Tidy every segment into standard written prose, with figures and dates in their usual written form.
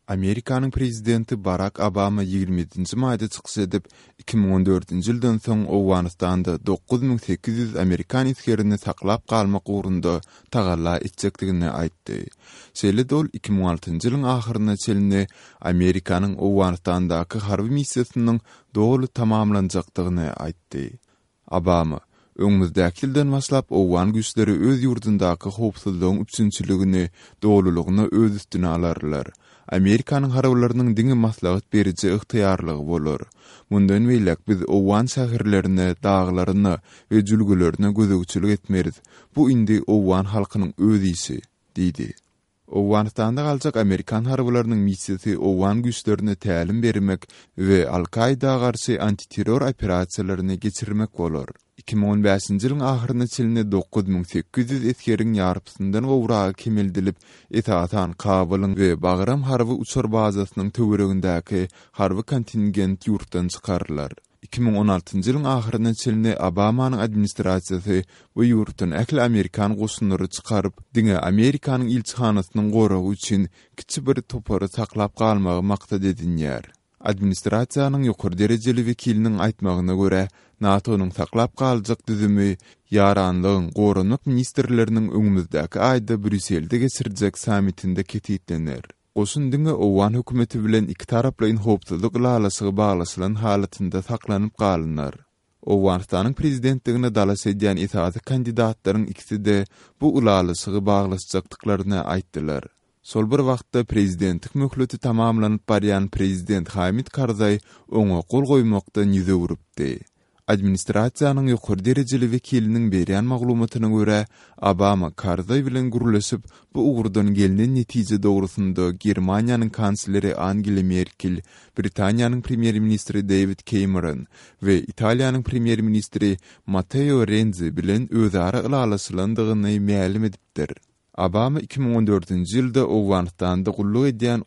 Amerikanın prezidenti Barack Obama 27-nji maýda çykyş edip 2014-nji ýyldan soň Owganystanda 9800 Amerikan iskerini saklap galmak ugrunda tagalla etjekdigini aýtdy. Şeýle dol 2006-njy ýylyň ahyryna çelinne Amerikanyň Owganystandaky harby missiýasynyň dogry tamamlanjakdygyny aýtdy. Obama öňümüzdäki ýyldan başlap Owgan güýçleri öz ýurdundaky howpsuzlygyň üçinçiligini, dogrulygyny öz üstüne alarlar. Amerikanyň harabylarynyň diňe maslahat beriji ygtyýarlygy bolar. Mundan beýlek biz Owgan şäherlerine, daglaryna we jülgülerine gözegçilik etmeriz. Bu indi Owgan halkynyň öz işi, diýdi. Owganystanda galjak Amerikan harabylarynyň missiýasy Owgan güýçlerine tälim bermek we Al-Qaida garşy antiterror operasiýalaryny geçirmek bolar. 2015-nji ýylyň ahyryna çelinne 9800 eskeriň ýarpysyndan gowragy kemildilip, etatan Kabylyň we Bagram harby uçar bazasynyň töweregindäki harby kontingent ýurtdan çykarlar. 2016-njy ýylyň ahyryna çelinne Obamanyň administrasiýasy bu ýurtdan äkli Amerikan goşunlary çykaryp, diňe Amerikanyň ilçihanasynyň goragy üçin kiçik bir topary saklap galmagy maksat edinýär. Administrasiýanyň ýokary derejeli wekiliniň aýtmagyna görä, NATO'nun saklap galjak düzümi yaranlygyň goranlyk ministrleriniň öňümüzdäki aýda Brüsselde geçirijek samitinde ketitlenir. Goşun diňe Owgan hökümeti bilen iki taraplyň howpsuzlyk lalasy baglaşylan halatynda saklanyp galynar. Owganystanyň prezidentligine dalas edýän itaat kandidatlaryň ikisi de bu ulalasy baglaşjakdyklaryny aýtdylar. Sol bir wagtda prezidentlik möhleti tamamlanyp barýan prezident Hamid Karzai oňa gol goýmakdan ýüze urupdy. Administrasiýanyň ýokary derejeli wekiliniň berýän maglumatyna görä, Obama Karzai bilen gurulşyp bu ugurdan gelinen netije dogrusynda Germaniýanyň kansleri Angela Merkel, Britaniýanyň premier ministri David Cameron we Italiýanyň premier ministri Matteo Renzi bilen özara ulalaşylandygyny ma'lum edipdir. Obama 2014-nji ýylda Owganystanda gulluk edýän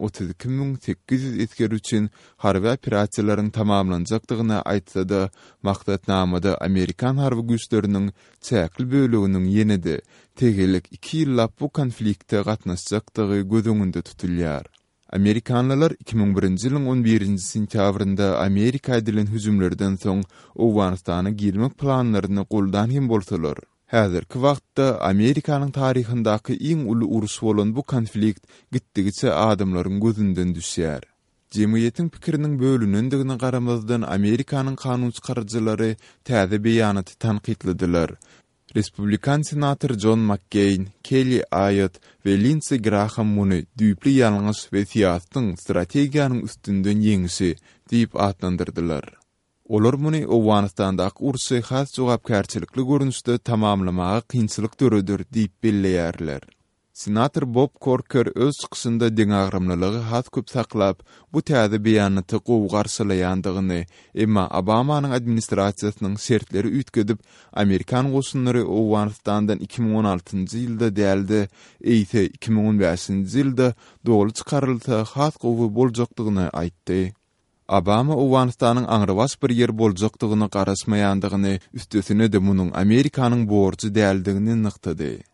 32800 esker üçin harby operasiýalaryň tamamlanjakdygyny aýtsa da, maksatnamada Amerikan harby güýçleriniň çäkil böleginiň ýene-de tegelik 2 ýyllap bu konfliktde gatnaşjakdygy göz öňünde tutulýar. Amerikanlylar 2001-nji ýylyň 11-nji sentýabrynda Amerika edilen hüjümlerden soň Owganystana girmek planlaryny goldan hem bolsalar, häzirki wagtda Amerikanyň taryhyndaky iň uly uruş bolan bu konflikt gitdigiçe adamlaryň gözünden düşýär. Jemgyýetiň pikiriniň bölünendigine garamazdan Amerikanyň kanun çykarjylary täze beýanaty tanqidlediler. Respublikan senator John McCain, Kelly Ayotte we Lindsey Graham muny düýpli ýalňyş we siýasatyň strategiýanyň üstünden ýeňişi diýip adlandyrdylar. Olar muny Owganystandaky urusy has jogapkärçilikli görünüşde tamamlamagy kynçylyk töredir diýip belleýärler. Senator Bob Corker öz çykyşynda deňagramlylygy has köp saklap, bu täze beýanaty gowy garşylaýandygyny, emma Obamanyň administrasiýasynyň şertleri ütgedip, Amerikan goşunlary Owganystandan 2016-njy ýylda däldi, eýse 2015-nji ýylda dogry çykarylsa has gowy boljakdygyny aýtdy. Obama Owganystanyň aňrybaş bir ýer boljakdygyny garaşmaýandygyny, üstesine de munyň Amerikanyň borçy däldigini nykdydy.